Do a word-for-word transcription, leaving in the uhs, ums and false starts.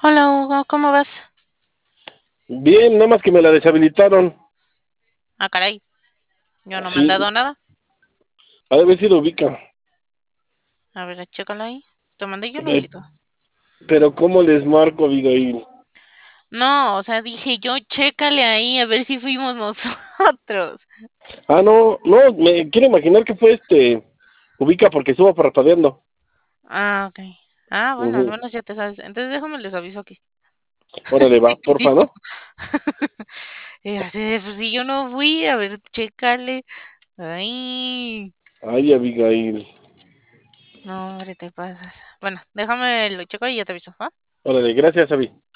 Hola Hugo, ¿cómo vas? Bien, nada más que me la deshabilitaron. Ah, caray, yo no me han Sí, dado nada. ha de haber sido ubica. A ver, chécalo ahí. Te mandé yo lo Pe- cito. Pero ¿cómo les marco, Abigail? No, o sea, dije yo, chécale ahí a ver si fuimos nosotros. Ah, no, no, me quiero imaginar que fue este ubica porque estuvo parpadeando. Ah, ok. Ah, bueno, al Ujú. menos ya te sabes. Entonces déjame les aviso aquí. Órale, va, porfa, ¿no? Y así de, pues si yo no fui, a ver, chécale. Ay, Ay, Abigail. no, hombre, te pasas. Bueno, déjame lo checo y ya te aviso, ¿va? Órale, gracias, Abi.